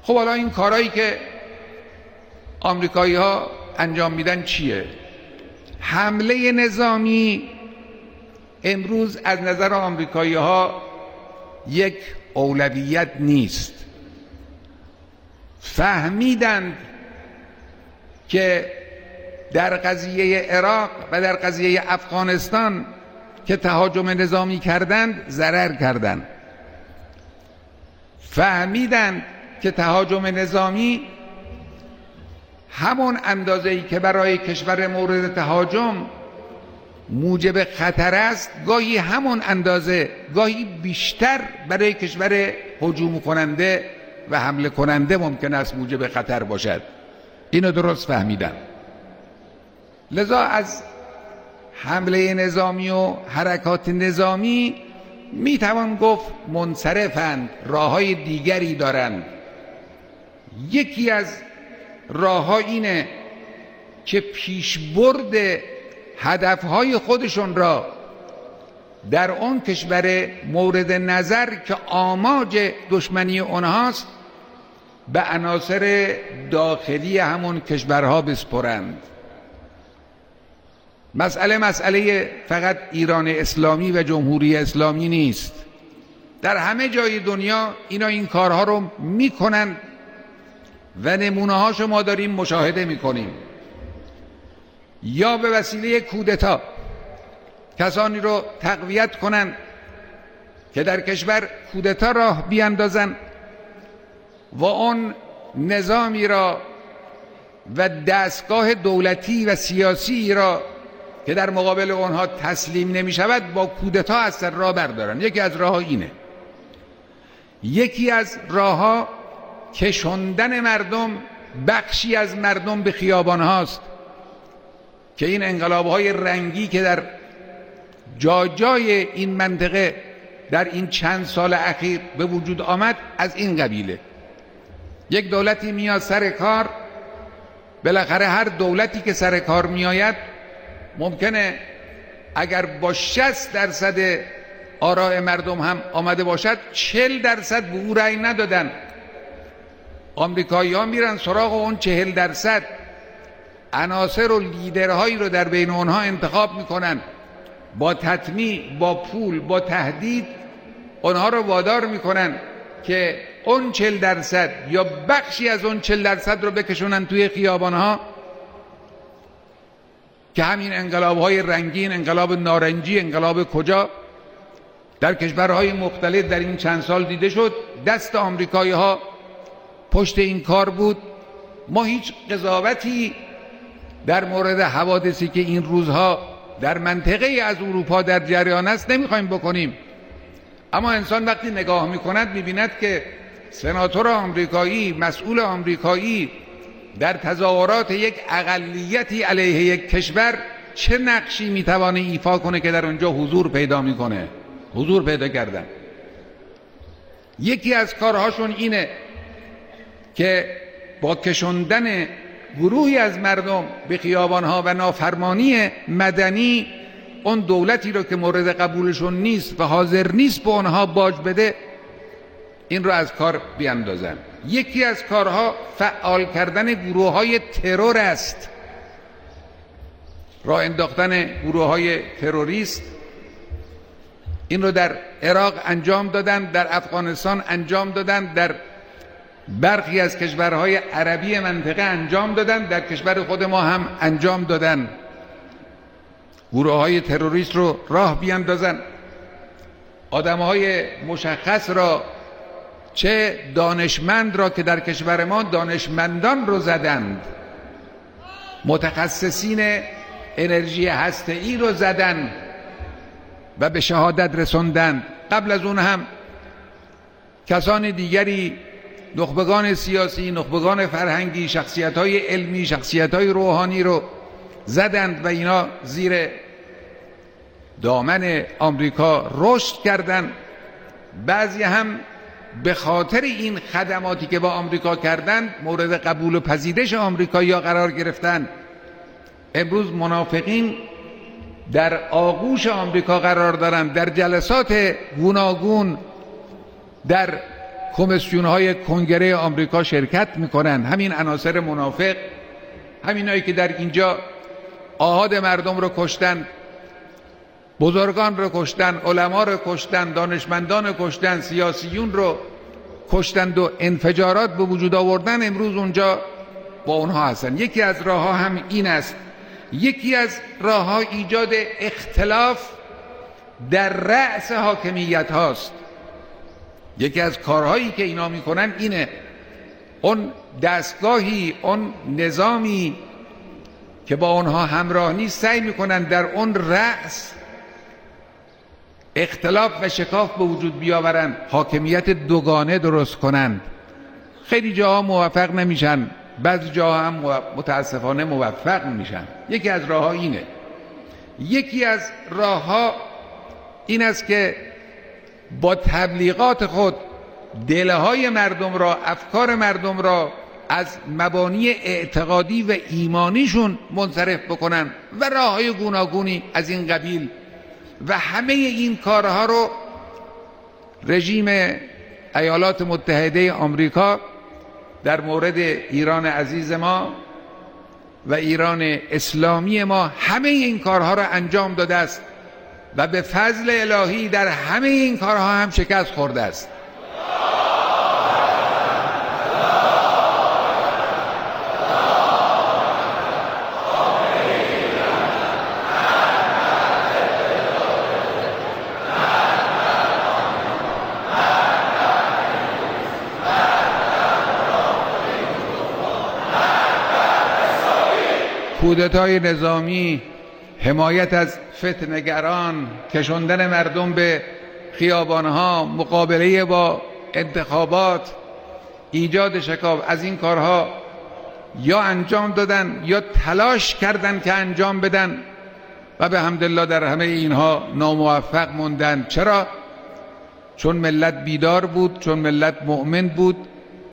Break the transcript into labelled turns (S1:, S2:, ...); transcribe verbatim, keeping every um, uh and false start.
S1: خب حالا این کارهایی که آمریکایی ها انجام میدن چیه؟ حمله نظامی امروز از نظر آمریکایی ها یک اولویت نیست. فهمیدند که در قضیه عراق و در قضیه افغانستان که تهاجم نظامی کردند ضرر کردند. فهمیدند که تهاجم نظامی همون اندازه‌ای که برای کشور مورد تهاجم موجب خطر است، گاهی همون اندازه، گاهی بیشتر برای کشور هجوم کننده و حمله کننده ممکن است موجب خطر باشد. اینو درست فهمیدن. لذا از حمله نظامی و حرکات نظامی میتوان گفت منصرفند، راههای دیگری دارند. یکی از راهها اینه که پیشبرد هدفهای خودشون را در اون کشور مورد نظر که آماج دشمنی اونهاست به عناصر داخلی همون کشورها بسپرند. مسئله مسئله فقط ایران اسلامی و جمهوری اسلامی نیست. در همه جای دنیا اینا این کارها رو میکنن و نمونه هاشو ما داریم مشاهده میکنیم. یا به وسیله کودتا کسانی رو تقویت کنن که در کشور کودتا راه بیاندازن و اون نظامی را و دستگاه دولتی و سیاسی را که در مقابل اونها تسلیم نمی شود با کودتا از سر راه بردارن. یکی از راه ها اینه. یکی از راه ها کشوندن مردم، بخشی از مردم به خیابان هاست که این انقلاب های رنگی که در جا جای این منطقه در این چند سال اخیر به وجود آمد از این قبیله. یک دولتی میاد سر کار، بالاخره هر دولتی که سر کار میآید ممکنه اگر با شصت درصد آراء مردم هم آمده باشد چهل درصد به او رأی ندادن. آمریکایی ها میرن سراغ اون چهل درصد، عناصر و لیدرهایی رو در بین اونها انتخاب میکنن، با تطمیع، با پول، با تهدید اونها رو وادار میکنن که اون چهل درصد یا بخشی از اون چهل درصد رو بکشونن توی خیابانها که همین انقلاب‌های رنگین، انقلاب نارنجی، انقلاب کجا در کشورهای مختلف در این چند سال دیده شد. دست آمریکایی‌ها پشت این کار بود. ما هیچ قضاوتی در مورد حوادثی که این روزها در منطقه از اروپا در جریان است نمیخوایم بکنیم، اما انسان وقتی نگاه میکند میبیند که سناتور آمریکایی، مسئول آمریکایی در تظاهرات یک اقلیتی علیه یک کشور چه نقشی میتوانه ایفا کنه که در اونجا حضور پیدا میکنه. حضور پیدا کردن. یکی از کارهاشون اینه که با کشوندن گروهی از مردم به خیابانها و نافرمانی مدنی اون دولتی رو که مورد قبولشون نیست و حاضر نیست به اونها باج بده این رو از کار بیاندازن. یکی از کارها فعال کردن گروه های ترور است، راه انداختن گروه های تروریست. این رو در عراق انجام دادن، در افغانستان انجام دادن، در برخی از کشورهای عربی منطقه انجام دادن، در کشور خود ما هم انجام دادن. گروه های تروریست رو راه بیاندازن، آدم های مشخص را، چه دانشمند را که در کشور ما دانشمندان رو زدند، متخصصین انرژی هسته‌ای رو زدند و به شهادت رسوندند. قبل از اون هم کسان دیگری، نخبگان سیاسی، نخبگان فرهنگی، شخصیت‌های علمی، شخصیت‌های روحانی رو زدند و اینا زیر دامن آمریکا رشد کردند. بعضی هم به خاطر این خدماتی که با آمریکا کردند مورد قبول و پذیرش آمریکایی‌ها قرار گرفتند. امروز منافقین در آغوش آمریکا قرار دارند، در جلسات گوناگون، در کمیسیون های کنگره آمریکا شرکت میکنن، همین عناصر منافق، همینایی که در اینجا آحاد مردم رو کشتن، بزرگان رو کشتن، علما رو کشتن، دانشمندان رو کشتن، سیاسیون رو کشتند و انفجارات به وجود آوردن، امروز اونجا با اونها هستن. یکی از راه ها هم این است، یکی از راه ها ایجاد اختلاف در رأس حاکمیت هاست. یکی از کارهایی که اینا میکنن اینه، اون دستگاهی، اون نظامی که با اونها همراه نیست، سعی میکنن در اون رأس اختلاف و شکاف به وجود بیاورن، حاکمیت دوگانه درست کنند. خیلی جاها موفق نمیشن، بعضی جاها هم متاسفانه موفق میشن. یکی از راه ها اینه. یکی از راه ها این است که با تبلیغات خود دلهای مردم را، افکار مردم را از مبانی اعتقادی و ایمانیشون منصرف بکنن و راه های گوناگونی از این قبیل. و همه این کارها رو رژیم ایالات متحده آمریکا در مورد ایران عزیز ما و ایران اسلامی ما همه این کارها را انجام داده است و به فضل الهی در همه این کارها هم شکست خورده است. کودتای نظامی، حمایت از فتنه‌گران، کشاندن مردم به خیابانها، مقابله با انتخابات، ایجاد شکاف، از این کارها یا انجام دادن یا تلاش کردن که انجام بدن و به حمدالله در همه اینها ناموفق موندن. چرا؟ چون ملت بیدار بود، چون ملت مؤمن بود